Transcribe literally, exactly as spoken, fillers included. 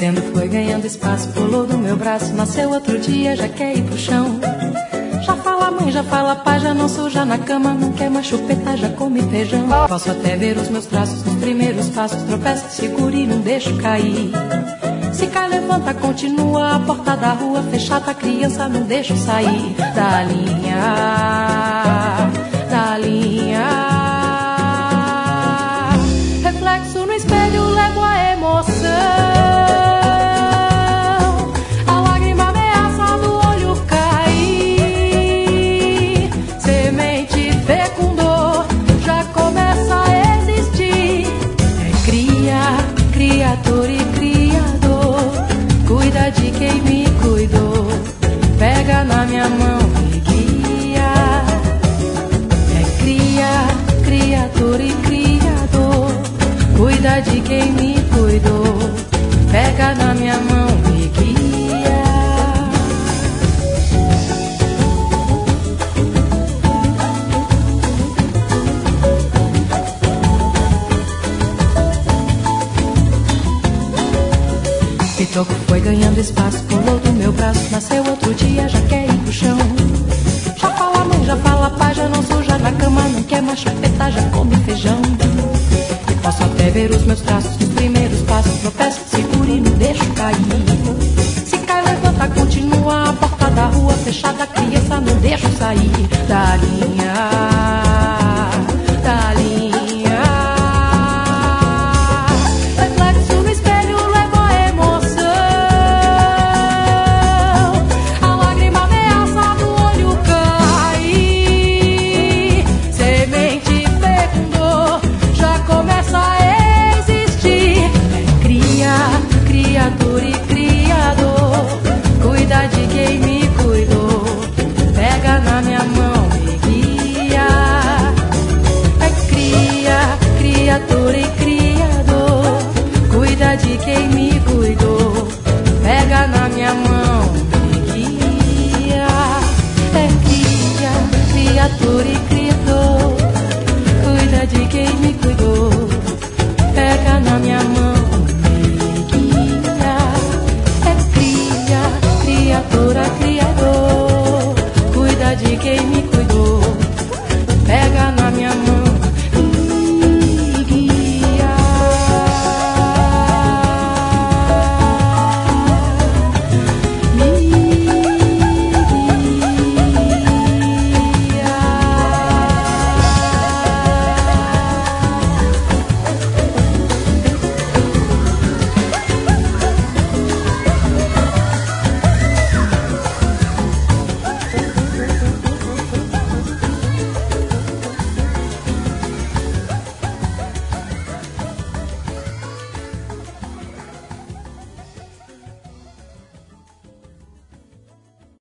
crescendo, foi ganhando espaço, pulou do meu braço, nasceu outro dia, já quer ir pro chão. Já fala mãe, já fala pai, já não suja na cama, não quer mais chupeta, já come feijão. Posso até ver os meus traços nos primeiros passos, tropeço, seguro e não deixo cair. Se cai, levanta, continua, a porta da rua fechada, a criança não deixo sair da linha, da linha. Reflexo no espelho, levo a emoção. A lágrima ameaça do olho cair. Semente fecundou, já começa a existir. É cria, criador e criador. Cuida de quem me cuidou. Pega na minha mão e guia. É cria, criador e criador. Cuida de quem me cuidou. Pega na minha mão e guia. Pitoco foi ganhando espaço, pulou do meu braço, nasceu outro dia, já quer ir pro chão. Já fala mãe, já fala pai, já não suja na cama, não quer mais chupeta, já come feijão. Posso até ver os meus traços nos primeiros passos, tropeço, seguro e não deixo cair. Se cai, levanta, continua, a porta da rua fechada, a criança não deixo sair da linha, da linha. Reflexo no espelho, levo a emoção. A lágrima ameaça do olho cair. Semente fecundou, já começa a existir. É cria, criador e criador. Cuida de quem me cuidou. Pega na minha mão e guia. É cria, criador e criador. Cuida de quem me cuidou. Pega na minha mão e guia. É cria, criador e criador. Cuida de quem me cuidou. Pega na minha mão e guia. É cria, criadora, criador. Cuida de quem me cuidou.